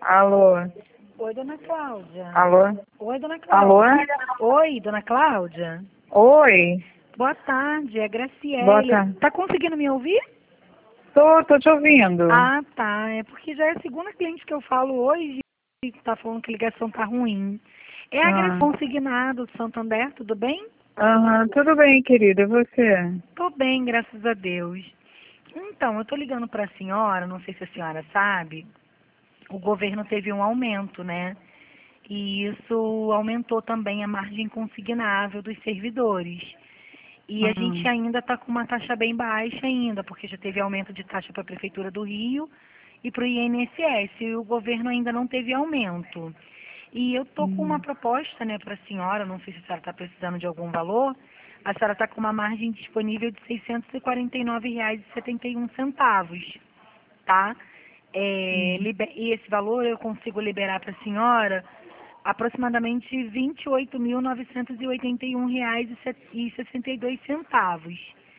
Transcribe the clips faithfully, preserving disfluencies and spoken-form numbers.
Alô? Oi, dona Cláudia. Alô? Oi, dona Alô? Cláudia. Oi, dona Cláudia. Oi? Boa tarde, é Graciele. Boa tarde. Tá conseguindo me ouvir? Tô, tô te ouvindo. Ah, tá. É porque já é a segunda cliente que eu falo hoje e tá falando que a ligação tá ruim. É a Ah. Graciele Consignado do Santander, tudo bem? Aham, tudo bem, querida. E você? Tô bem, graças a Deus. Então, eu tô ligando pra senhora, não sei se a senhora sabe, o governo teve um aumento, né? E isso aumentou também a margem consignável dos servidores. E a gente Aham. ainda está com uma taxa bem baixa ainda, porque já teve aumento de taxa para a Prefeitura do Rio e para o I N S S, e o governo ainda não teve aumento. E eu estou com uma Hum. proposta, né, para a senhora, não sei se a senhora está precisando de algum valor, a senhora está com uma margem disponível de seiscentos e quarenta e nove reais e setenta e um centavos, tá? É, Hum. liber- e esse valor eu consigo liberar para a senhora aproximadamente vinte e oito mil novecentos e oitenta e um reais e sessenta e dois centavos.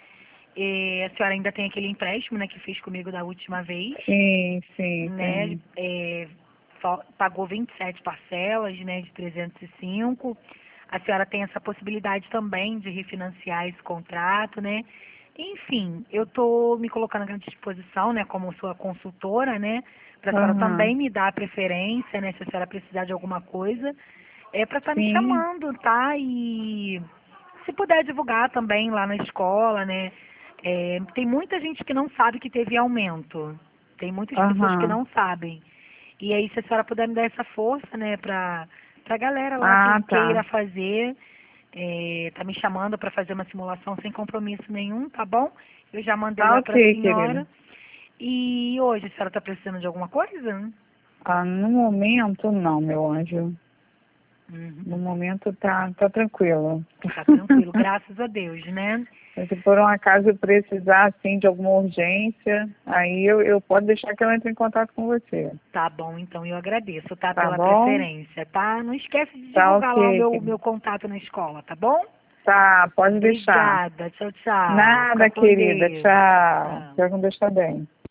É, a senhora ainda tem aquele empréstimo, né, que fez comigo da última vez, Sim, sim, né, tem. é, fa- pagou vinte e sete parcelas, né, de trezentos e cinco. A senhora tem essa possibilidade também de refinanciar esse contrato, né? Enfim, eu estou me colocando à disposição, né, como sua consultora, né, para a senhora Aham. também me dar a preferência, né, se a senhora precisar de alguma coisa, é para estar me Sim. chamando, tá? E se puder divulgar também lá na escola, né? É, tem muita gente que não sabe que teve aumento. Tem muitas pessoas que Aham. não sabem. E aí, se a senhora puder me dar essa força, né, para a galera lá que Ah, tá. queira fazer, é, tá me chamando para fazer uma simulação sem compromisso nenhum, tá bom? Eu já mandei Tá lá para a ok, querida. senhora. E hoje, a senhora está precisando de alguma coisa? Ah, no momento, não, meu anjo. No Uhum. momento tá, tá tranquilo. Tá tranquilo, graças a Deus, né? Mas se por um acaso eu precisar, assim, de alguma urgência, aí eu, eu posso deixar que ela entre em contato com você. Tá bom, então eu agradeço, tá? Tá Pela bom? preferência, tá? Não esquece de Tá divulgar lá o ok, meu, querida. meu contato na escola, tá bom? Tá, pode deixar. Obrigada, tchau, tchau. Fica Nada, com querida. Deus. Tchau. Tchau. Fica com Deus também.